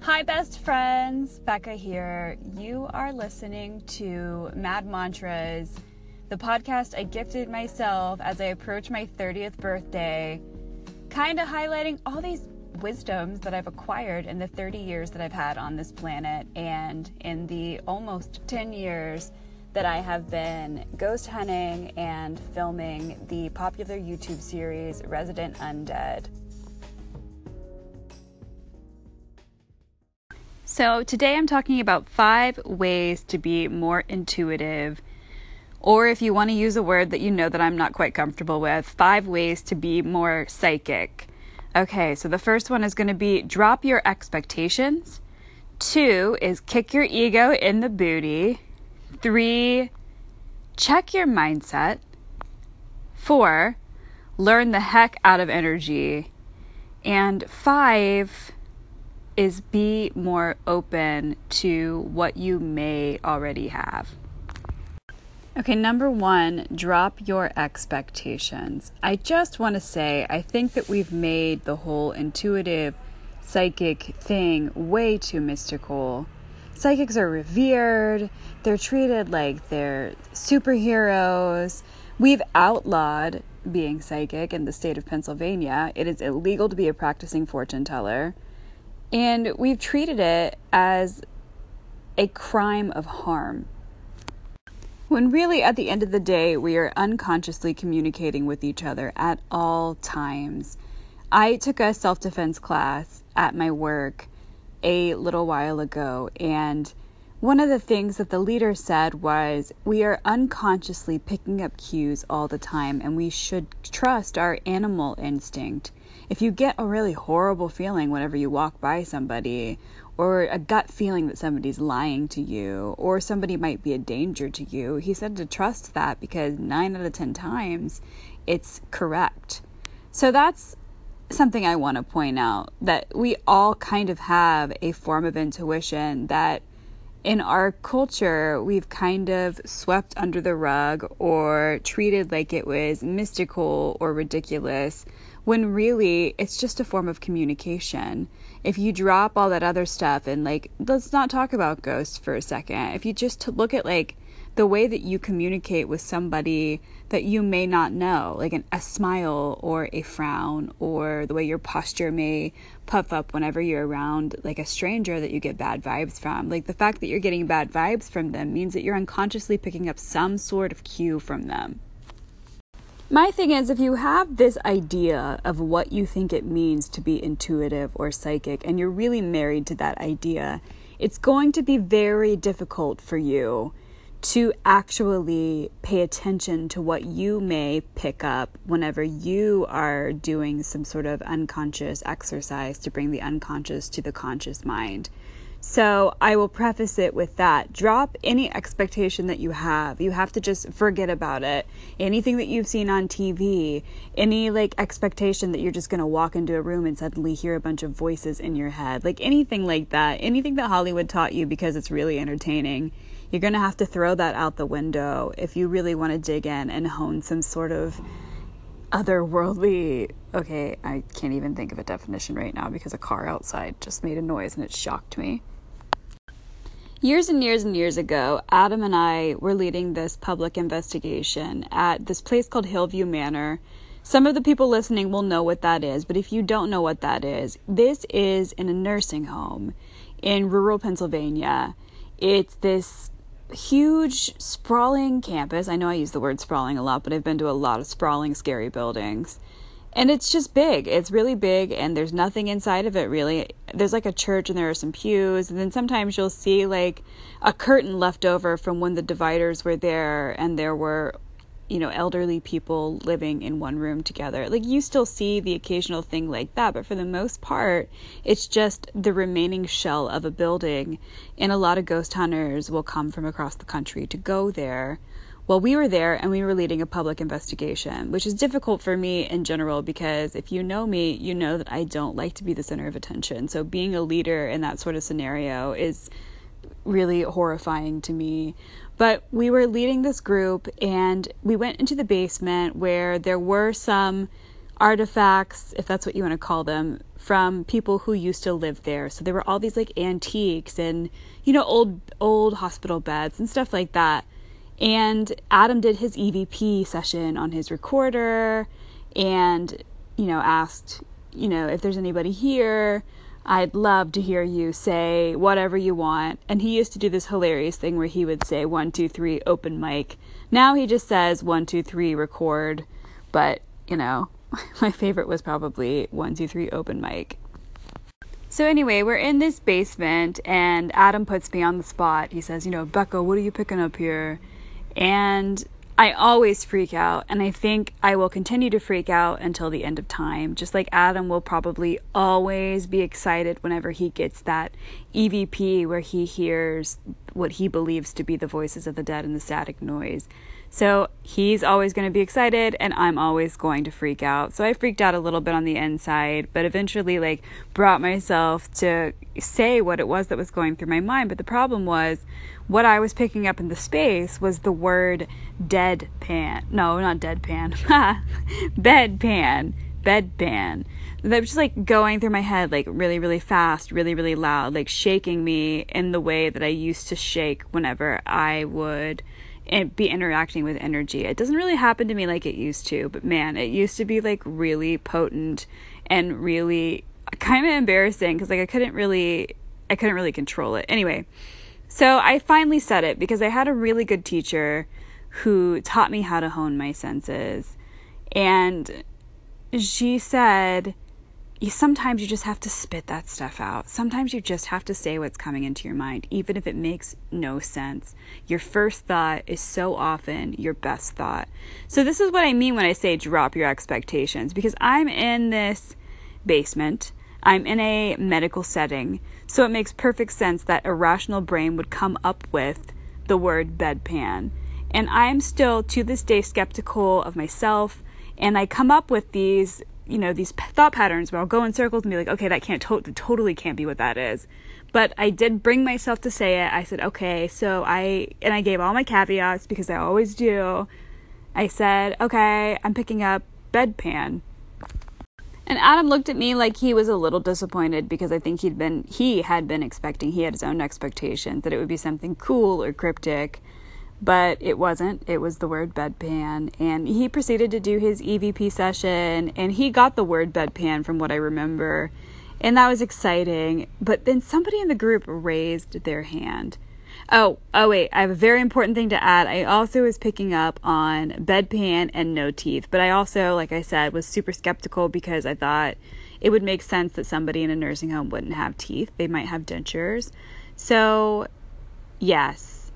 Hi, best friends. Becca here. You are listening to Mad Mantras, the podcast I gifted myself as I approach my 30th birthday, kind of highlighting all these wisdoms that I've acquired in the 30 years that I've had on this planet and in the almost 10 years that I have been ghost hunting and filming the popular YouTube series Resident Undead. So today I'm talking about 5 ways to be more intuitive, or if you want to use a word that you know that I'm not quite comfortable with, 5 ways to be more psychic. Okay, so the first one is going to be drop your expectations. 2 is kick your ego in the booty. 3, check your mindset. 4, learn the heck out of energy. And 5 is be more open to what you may already have. Okay, number 1, drop your expectations. I just want to say, I think that we've made the whole intuitive psychic thing way too mystical. Psychics are revered. They're treated like they're superheroes. We've outlawed being psychic in the state of Pennsylvania. It is illegal to be a practicing fortune teller. And we've treated it as a crime of harm. When really, at the end of the day, we are unconsciously communicating with each other at all times. I took a self-defense class at my work a little while ago, and one of the things that the leader said was, we are unconsciously picking up cues all the time, and we should trust our animal instinct. If you get a really horrible feeling whenever you walk by somebody, or a gut feeling that somebody's lying to you, or somebody might be a danger to you, he said to trust that because 9 out of 10 times it's correct. So that's something I want to point out, that we all kind of have a form of intuition that in our culture we've kind of swept under the rug or treated like it was mystical or ridiculous, when really it's just a form of communication. If you drop all that other stuff and let's not talk about ghosts for a second. If you just look at the way that you communicate with somebody that you may not know, like a smile or a frown, or the way your posture may puff up whenever you're around a stranger that you get bad vibes from. The fact that you're getting bad vibes from them means that you're unconsciously picking up some sort of cue from them. My thing is, if you have this idea of what you think it means to be intuitive or psychic, and you're really married to that idea, it's going to be very difficult for you to actually pay attention to what you may pick up whenever you are doing some sort of unconscious exercise to bring the unconscious to the conscious mind. So I will preface it with that. Drop any expectation that you have. You have to just forget about it. Anything that you've seen on TV, any expectation that you're just going to walk into a room and suddenly hear a bunch of voices in your head, anything like that, anything that Hollywood taught you because it's really entertaining, you're going to have to throw that out the window if you really want to dig in and hone some sort of otherworldly, okay, I can't even think of a definition right now because a car outside just made a noise and it shocked me. Years and years and years ago, Adam and I were leading this public investigation at this place called Hillview Manor. Some of the people listening will know what that is, but if you don't know what that is, this is in a nursing home in rural Pennsylvania. It's this huge, sprawling campus. I know I use the word sprawling a lot, but I've been to a lot of sprawling, scary buildings. And it's just big. It's really big, and there's nothing inside of it, really. There's a church, and there are some pews, and then sometimes you'll see a curtain left over from when the dividers were there, and there were, elderly people living in one room together. You still see the occasional thing like that, but for the most part, it's just the remaining shell of a building, and a lot of ghost hunters will come from across the country to go there. Well, we were there and we were leading a public investigation, which is difficult for me in general because if you know me, you know that I don't like to be the center of attention. So being a leader in that sort of scenario is really horrifying to me. But we were leading this group and we went into the basement where there were some artifacts, if that's what you want to call them, from people who used to live there. So there were all these like antiques and, old hospital beds and stuff like that. And Adam did his EVP session on his recorder and, asked, if there's anybody here, I'd love to hear you say whatever you want. And he used to do this hilarious thing where he would say 1, 2, 3, open mic. Now he just says 1, 2, 3, record. But, my favorite was probably 1, 2, 3, open mic. So anyway, we're in this basement and Adam puts me on the spot. He says, Becca, what are you picking up here? And I always freak out, and I think I will continue to freak out until the end of time. Just like Adam will probably always be excited whenever he gets that EVP where he hears what he believes to be the voices of the dead and the static noise. So he's always going to be excited, and I'm always going to freak out. So I freaked out a little bit on the inside, but eventually brought myself to say what it was that was going through my mind. But the problem was, what I was picking up in the space was the word deadpan. No, not deadpan. Bedpan. That was just going through my head really, really fast, really, really loud, shaking me in the way that I used to shake whenever I would be interacting with energy. It doesn't really happen to me like it used to, but man, it used to be really potent and really kind of embarrassing because I couldn't really control it. Anyway, so I finally said it because I had a really good teacher who taught me how to hone my senses. And she said, sometimes you just have to spit that stuff out. Sometimes you just have to say what's coming into your mind, even if it makes no sense. Your first thought is so often your best thought. So this is what I mean when I say drop your expectations, because I'm in this basement. I'm in a medical setting, so it makes perfect sense that a rational brain would come up with the word bedpan. And I'm still, to this day, skeptical of myself, and I come up with these thought patterns where I'll go in circles and be like, okay, that totally can't be what that is. But I did bring myself to say it. I said, okay, I gave all my caveats because I always do. I said, okay, I'm picking up bedpan. And Adam looked at me like he was a little disappointed because I think he had been expecting, he had his own expectations that it would be something cool or cryptic, but it wasn't. It was the word bedpan. And he proceeded to do his EVP session, and he got the word bedpan from what I remember. And that was exciting. But then somebody in the group raised their hand. Oh, wait, I have a very important thing to add. I also was picking up on bedpan and no teeth. But I also, like I said, was super skeptical because I thought it would make sense that somebody in a nursing home wouldn't have teeth. They might have dentures. So, yes,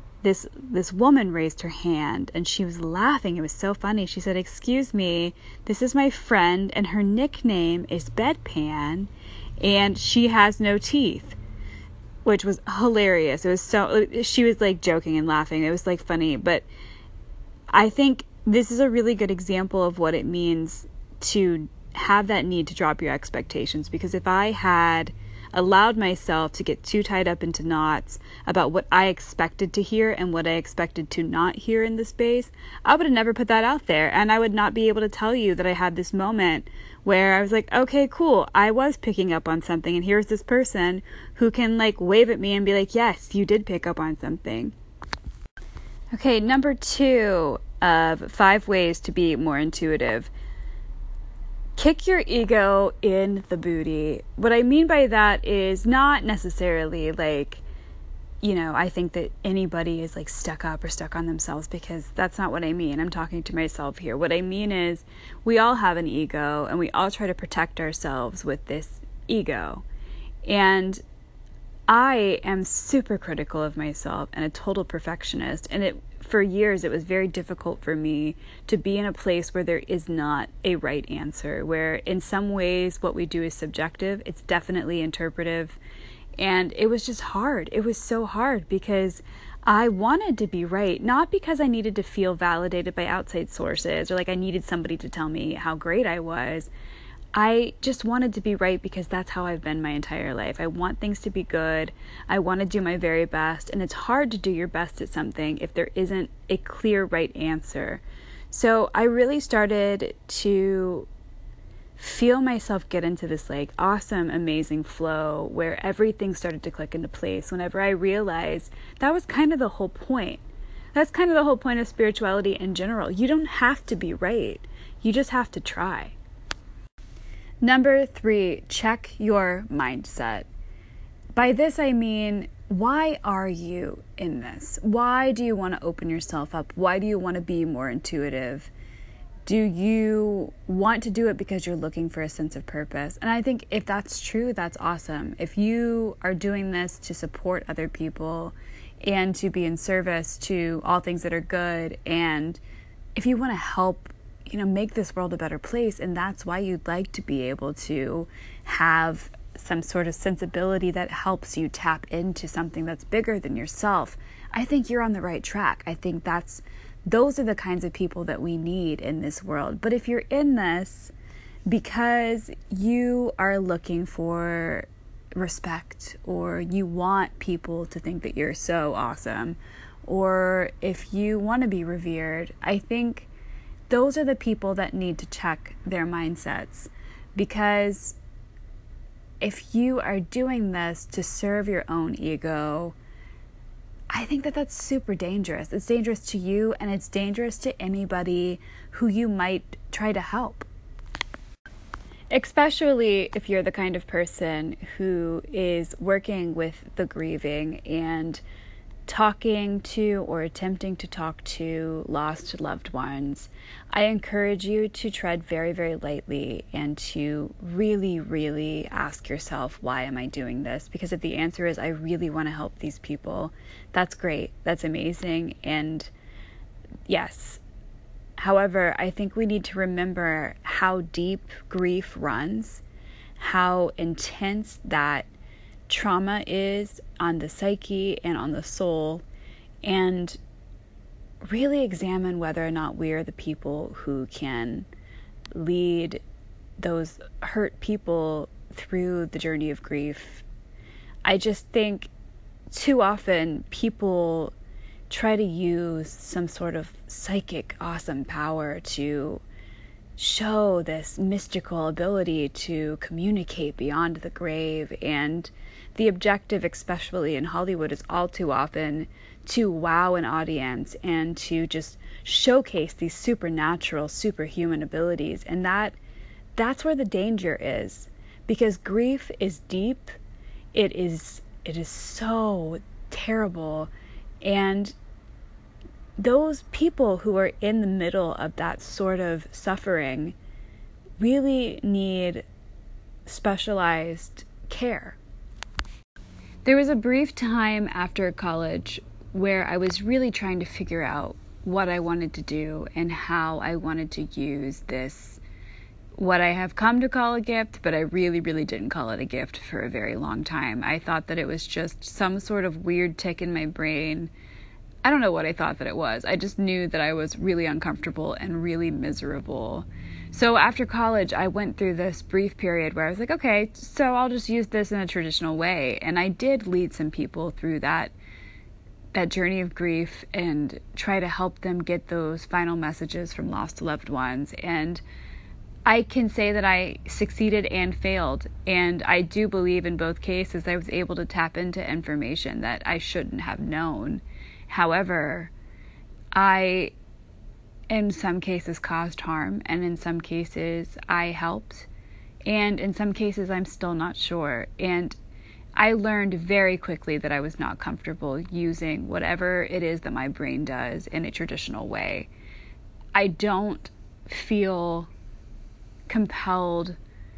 this woman raised her hand and she was laughing. It was so funny. She said, "Excuse me, this is my friend and her nickname is Bedpan and she has no teeth." Which was hilarious. It was she was joking and laughing. It was funny, but I think this is a really good example of what it means to have that need to drop your expectations, because if I had allowed myself to get too tied up into knots about what I expected to hear and what I expected to not hear in the space, I would have never put that out there, and I would not be able to tell you that I had this moment where I was like, okay, cool, I was picking up on something, and here's this person who can wave at me and be like, yes, you did pick up on something. Okay, number 2 of 5 ways to be more intuitive. Kick your ego in the booty. What I mean by that is not necessarily I think that anybody is stuck up or stuck on themselves, because that's not what I mean. I'm talking to myself here. What I mean is we all have an ego and we all try to protect ourselves with this ego. And I am super critical of myself and a total perfectionist. And for years, it was very difficult for me to be in a place where there is not a right answer, where in some ways what we do is subjective. It's definitely interpretive. And it was just hard. It was so hard because I wanted to be right, not because I needed to feel validated by outside sources or I needed somebody to tell me how great I was. I just wanted to be right because that's how I've been my entire life. I want things to be good. I want to do my very best. And it's hard to do your best at something if there isn't a clear right answer. So I really started to feel myself get into this like awesome, amazing flow where everything started to click into place whenever I realized that was kind of the whole point. That's kind of the whole point of spirituality in general. You don't have to be right. You just have to try. Number 3, check your mindset. By this, I mean, why are you in this? Why do you want to open yourself up? Why do you want to be more intuitive? Do you want to do it because you're looking for a sense of purpose? And I think if that's true, that's awesome. If you are doing this to support other people and to be in service to all things that are good, and if you want to help, make this world a better place, and that's why you'd like to be able to have some sort of sensibility that helps you tap into something that's bigger than yourself, I think you're on the right track. I think those are the kinds of people that we need in this world. But if you're in this because you are looking for respect, or you want people to think that you're so awesome, or if you want to be revered, I think those are the people that need to check their mindsets. Because if you are doing this to serve your own ego, I think that that's super dangerous. It's dangerous to you, and it's dangerous to anybody who you might try to help. Especially if you're the kind of person who is working with the grieving and talking to or attempting to talk to lost loved ones. I encourage you to tread very, very lightly and to really, really ask yourself, why am I doing this? Because if the answer is, I really want to help these people, that's great. That's amazing. And yes. However, I think we need to remember how deep grief runs, how intense that trauma is on the psyche and on the soul, and really examine whether or not we are the people who can lead those hurt people through the journey of grief. I just think too often people try to use some sort of psychic awesome power to show this mystical ability to communicate beyond the grave, and the objective, especially in Hollywood, is all too often to wow an audience and to just showcase these supernatural, superhuman abilities. And that's where the danger is, because grief is deep. It is so terrible. And those people who are in the middle of that sort of suffering really need specialized care. There was a brief time after college where I was really trying to figure out what I wanted to do and how I wanted to use this, what I have come to call a gift, but I really, really didn't call it a gift for a very long time. I thought that it was just some sort of weird tick in my brain. I don't know what I thought that it was. I just knew that I was really uncomfortable and really miserable. So after college, I went through this brief period where I was like, okay, so I'll just use this in a traditional way. And I did lead some people through that journey of grief and try to help them get those final messages from lost loved ones. And I can say that I succeeded and failed. And I do believe in both cases I was able to tap into information that I shouldn't have known. However, I, in some cases, caused harm, and in some cases, I helped, and in some cases, I'm still not sure. And I learned very quickly that I was not comfortable using whatever it is that my brain does in a traditional way. I don't feel compelled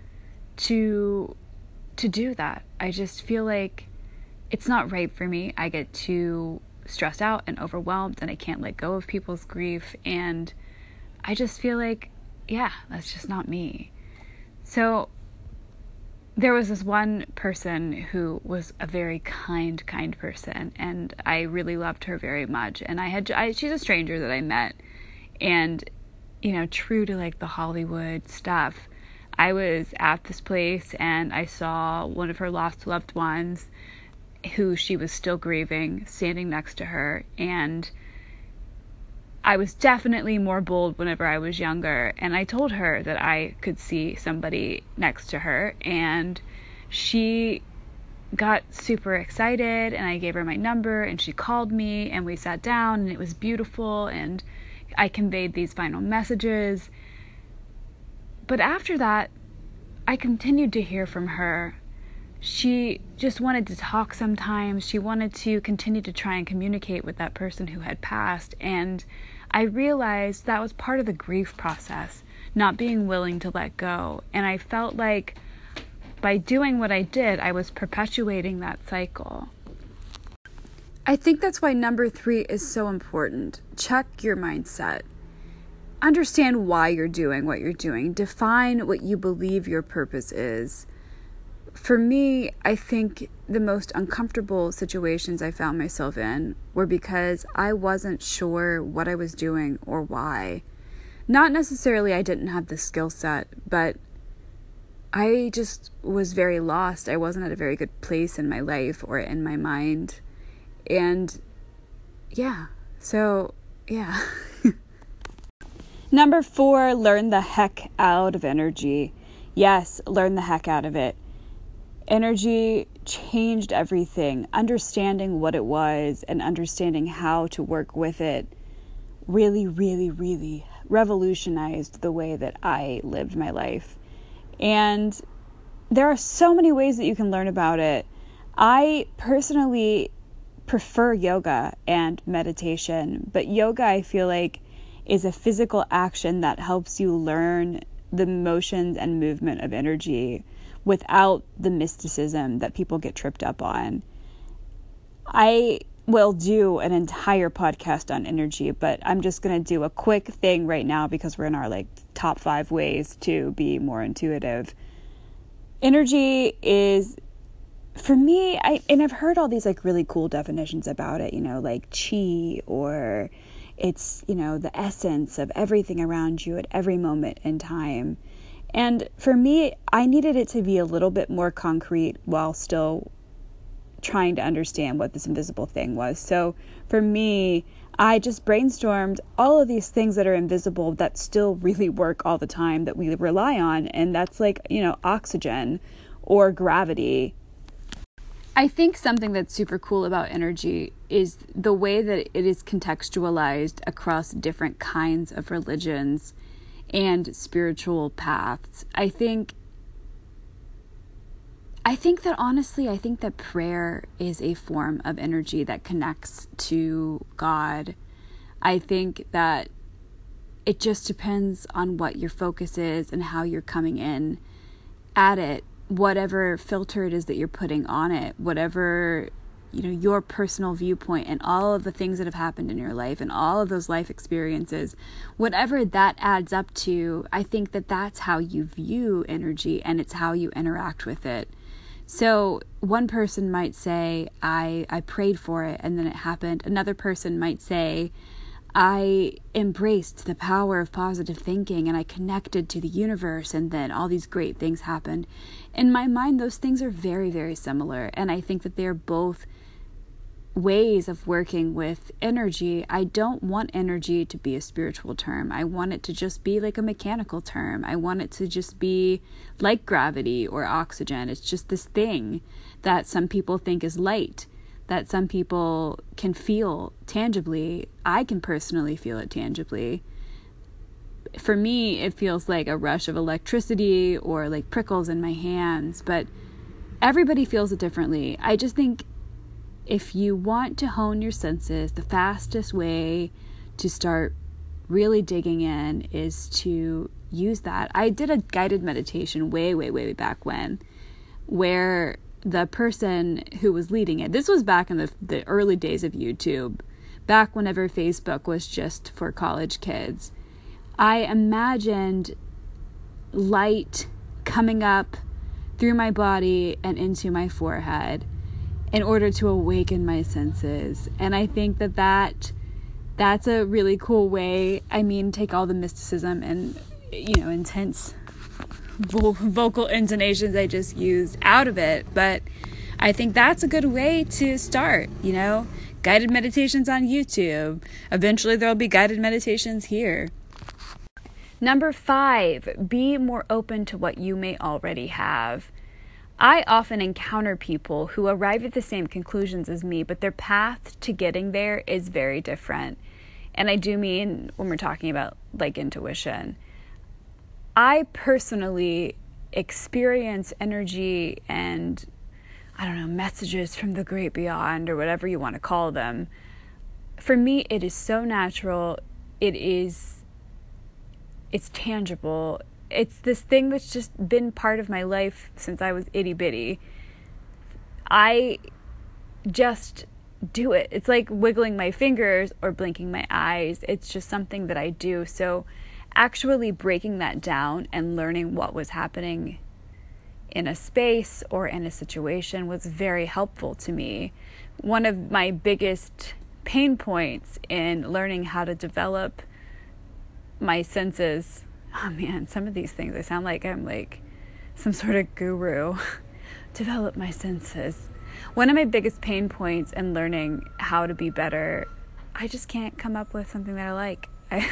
to do that. I just feel like it's not right for me. I get too stressed out and overwhelmed, and I can't let go of people's grief, and I just feel like, yeah, that's just not me. So there was this one person who was a very kind person, and I really loved her very much, and she's a stranger that I met, and true to like the Hollywood stuff, I was at this place and I saw one of her lost loved ones who she was still grieving, standing next to her, and I was definitely more bold whenever I was younger, and I told her that I could see somebody next to her, and she got super excited, and I gave her my number, and she called me, and we sat down, and it was beautiful, and I conveyed these final messages. But after that, I continued to hear from her. She just wanted to talk sometimes. She wanted to continue to try and communicate with that person who had passed, and I realized that was part of the grief process, not being willing to let go. And I felt like by doing what I did, I was perpetuating that cycle. I think that's why number 3 is so important. Check your mindset. Understand why you're doing what you're doing. Define what you believe your purpose is. For me, I think the most uncomfortable situations I found myself in were because I wasn't sure what I was doing or why. Not necessarily I didn't have the skill set, but I just was very lost. I wasn't at a very good place in my life or in my mind. And yeah. Number 4, learn the heck out of energy. Yes, learn the heck out of it. Energy changed everything. Understanding what it was and understanding how to work with it really, really, really revolutionized the way that I lived my life. And there are so many ways that you can learn about it. I personally prefer yoga and meditation, but yoga, I feel like, is a physical action that helps you learn the motions and movement of energy without the mysticism that people get tripped up on. I will do an entire podcast on energy, but I'm just going to do a quick thing right now because we're in our top 5 ways to be more intuitive. Energy is, for me, I've heard all these really cool definitions about it, like chi, or it's, the essence of everything around you at every moment in time. And for me, I needed it to be a little bit more concrete while still trying to understand what this invisible thing was. So for me, I just brainstormed all of these things that are invisible that still really work all the time that we rely on. And that's oxygen or gravity. I think something that's super cool about energy is the way that it is contextualized across different kinds of religions and spiritual paths. I think that honestly, I think that prayer is a form of energy that connects to God. I think that it just depends on what your focus is and how you're coming in at it, whatever filter it is that you're putting on it, whatever your personal viewpoint and all of the things that have happened in your life and all of those life experiences, whatever that adds up to, I think that that's how you view energy and it's how you interact with it. So one person might say, I prayed for it and then it happened. Another person might say, I embraced the power of positive thinking and I connected to the universe and then all these great things happened. In my mind, those things are very, very similar. And I think that they're both ways of working with energy. I don't want energy to be a spiritual term. I want it to just be like a mechanical term. I want it to just be like gravity or oxygen. It's just this thing that some people think is light, that some people can feel tangibly. I can personally feel it tangibly. For me, it feels like a rush of electricity or like prickles in my hands, but everybody feels it differently. I just think if you want to hone your senses, the fastest way to start really digging in is to use that. I did a guided meditation way, way, way back when, where the person who was leading it, this was back in the early days of YouTube, back whenever Facebook was just for college kids. I imagined light coming up through my body and into my forehead in order to awaken my senses. And I think that's a really cool way. I mean, take all the mysticism and, intense vocal intonations I just used out of it. But I think that's a good way to start, guided meditations on YouTube. Eventually there'll be guided meditations here. Number 5, be more open to what you may already have. I often encounter people who arrive at the same conclusions as me, but their path to getting there is very different. And I do mean when we're talking about like intuition. I personally experience energy and, messages from the great beyond, or whatever you want to call them. For me, it is so natural. It's tangible. It's this thing that's just been part of my life since I was itty bitty. I just do it. It's like wiggling my fingers or blinking my eyes. It's just something that I do. So actually breaking that down and learning what was happening in a space or in a situation was very helpful to me. One of my biggest pain points in learning how to develop my senses, oh man, some of these things, I sound like I'm like some sort of guru. Develop my senses. One of my biggest pain points in learning how to be better, I just can't come up with something that I like.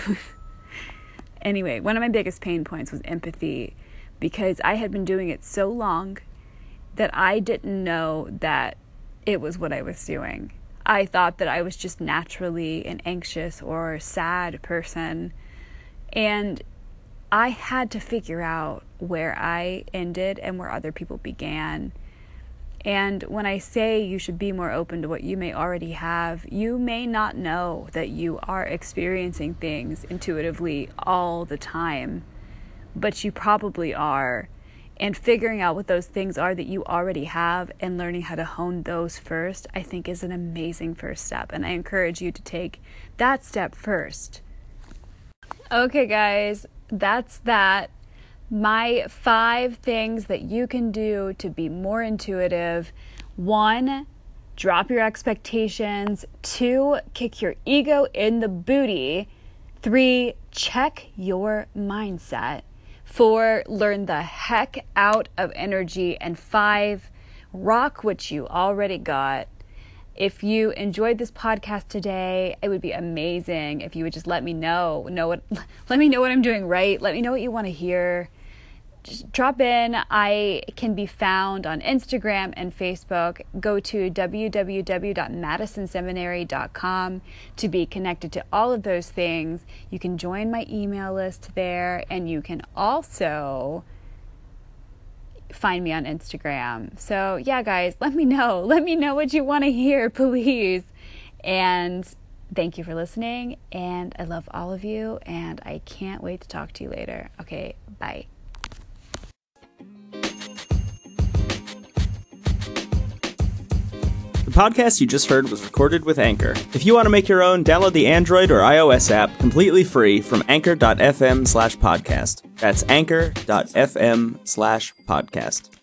Anyway, one of my biggest pain points was empathy, because I had been doing it so long that I didn't know that it was what I was doing. I thought that I was just naturally an anxious or sad person. And I had to figure out where I ended and where other people began. And when I say you should be more open to what you may already have, you may not know that you are experiencing things intuitively all the time, but you probably are. And figuring out what those things are that you already have and learning how to hone those first, I think is an amazing first step. And I encourage you to take that step first. Okay, guys, that's that. My 5 things that you can do to be more intuitive. 1, drop your expectations. 2, kick your ego in the booty. 3, check your mindset. 4, learn the heck out of energy. And 5, rock what you already got. If you enjoyed this podcast today, it would be amazing if you would just let me know what I'm doing right. Let me know what you want to hear. Just drop in. I can be found on Instagram and Facebook. Go to www.madisonseminary.com to be connected to all of those things. You can join my email list there, and you can also find me on Instagram. So yeah, guys, let me know what you want to hear, please. And thank you for listening, and I love all of you, and I can't wait to talk to you later. Okay, bye. The podcast you just heard was recorded with Anchor. If you want to make your own, download the Android or iOS app completely free from anchor.fm/podcast. That's anchor.fm/podcast.